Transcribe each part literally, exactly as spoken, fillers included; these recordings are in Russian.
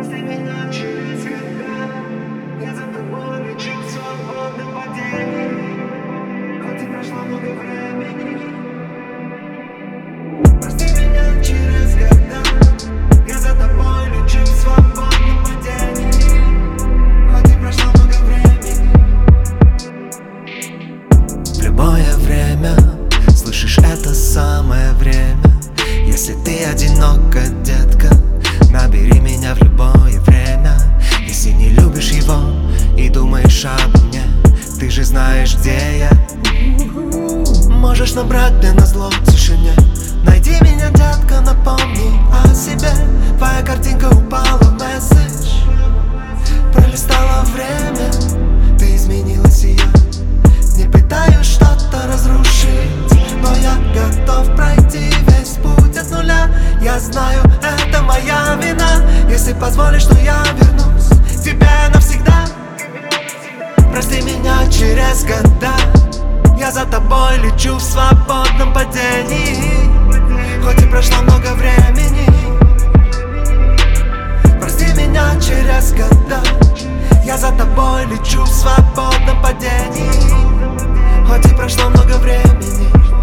Прости меня через года, я за тобой лечу в свободном падении, хоть и прошло много времени. Прости меня через года, я за тобой лечу в свободном падении, хоть и прошло много времени. В любое время слышишь это самое время. Если ты одинока, детка, набери меня в любое время. Если не любишь его и думаешь обо мне, ты же знаешь, где я. Можешь набрать мне назло в тишине. Найди меня, детка, напомни о себе. Твоя картинка упала в месседж. Пролистало время, ты изменилась, и я не пытаюсь что-то разрушить, но я готов пройти весь путь от нуля. Я знаю, это моя вина. Если позволишь, то я вернусь к тебе навсегда. Прости меня через года, я за тобой лечу в свободном падении, хоть и прошло много времени. Прости меня через года, я за тобой лечу в свободном падении, хоть и прошло много времени.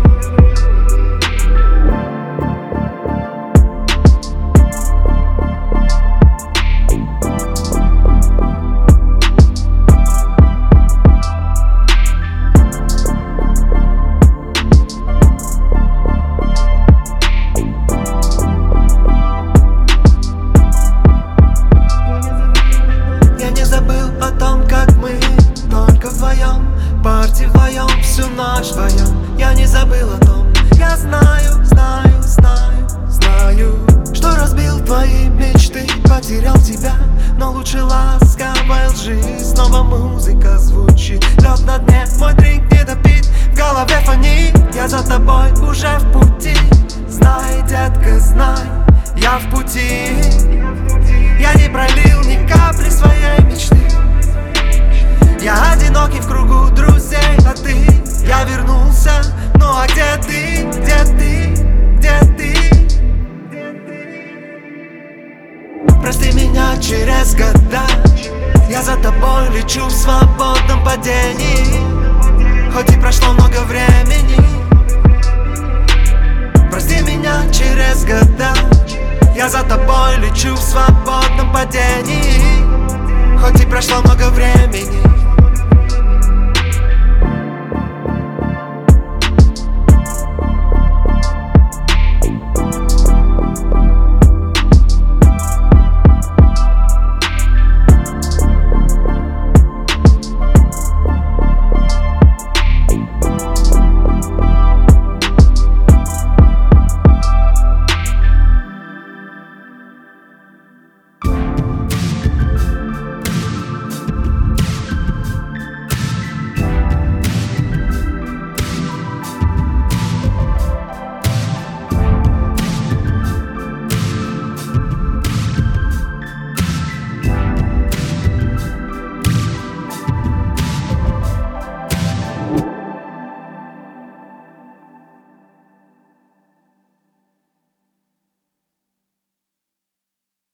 Парти вдвоем, всю ночь вдвоем. Я не забыл о том. Я знаю, знаю, знаю, знаю, что разбил твои мечты, потерял тебя. Но лучше ласковой лжи. Снова музыка звучит, лед на дне, мой дринк не допит, в голове фонит. Я за тобой уже в пути. Знай, детка, знай, я в пути. Я не пролил ни капли своей мечты. Я одинокий в кругу друзей, а ты, я вернулся. Ну а где ты, где ты, где ты? Прости меня через года, я за тобой лечу в свободном падении, хоть и прошло много времени. Прости меня через года, я за тобой лечу в свободном падении, хоть и прошло много времени.